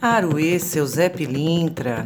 Aruê, seu Zé Pilintra.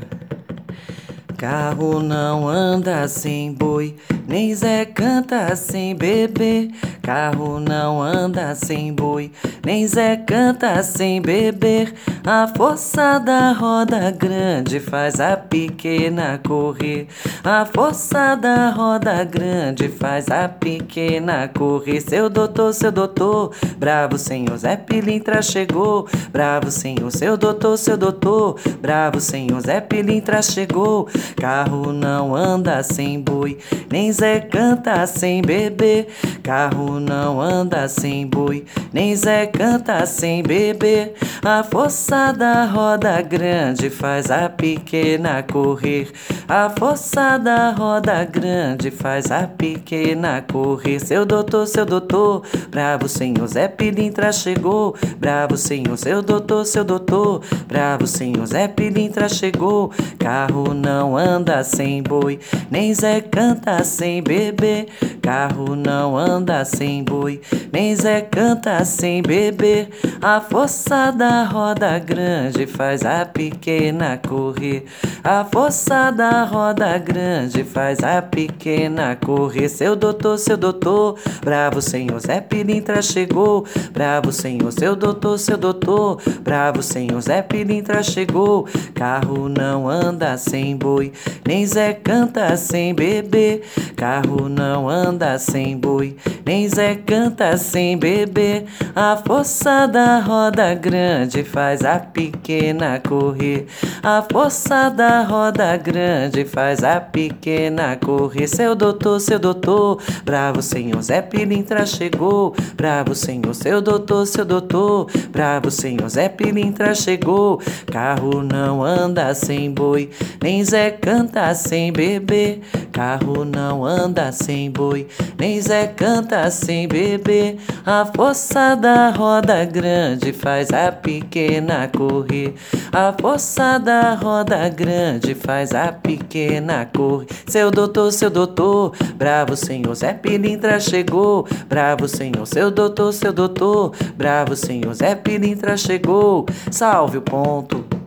Carro não anda sem boi, nem Zé canta sem bebê. Carro não anda sem boi, nem Zé canta sem beber. A força da roda grande faz a pequena correr. A força da roda grande faz a pequena correr. Seu doutor, bravo senhor Zé Pilintra chegou. Bravo senhor, seu doutor, bravo senhor Zé Pilintra chegou. Carro não anda sem boi, nem Zé canta sem bebê. Carro não anda sem boi, nem Zé canta sem bebê. A força da roda grande faz a pequena correr. A força da roda grande faz a pequena correr. Seu doutor, bravo senhor Zé Pilintra chegou. Bravo senhor, seu doutor, bravo senhor Zé Pilintra chegou. Carro não anda sem boi, nem Zé canta sem bebê. Carro não anda sem boi, nem Zé canta sem bebê. A força da roda grande faz a pequena correr. A força da roda grande faz a pequena correr. Seu doutor, bravo senhor Zé Pilintra chegou. Bravo senhor, seu doutor, bravo senhor Zé Pilintra chegou. Carro não anda sem boi, nem Zé canta sem bebê. Carro não anda sem boi, nem Zé canta sem bebê. A força da roda grande faz a pequena correr. A força da roda grande faz a pequena correr. Seu doutor, bravo senhor Zé Pilintra chegou. Bravo senhor, seu doutor, bravo senhor Zé Pilintra chegou. Carro não anda sem boi, nem Zé canta sem bebê. Carro não anda sem boi, nem Zé canta sem bebê. A força da roda grande faz a pequena correr. A força da roda grande faz a pequena correr. Seu doutor, bravo senhor Zé Pilintra chegou. Bravo senhor, seu doutor, bravo senhor Zé Pilintra chegou. Salve o ponto.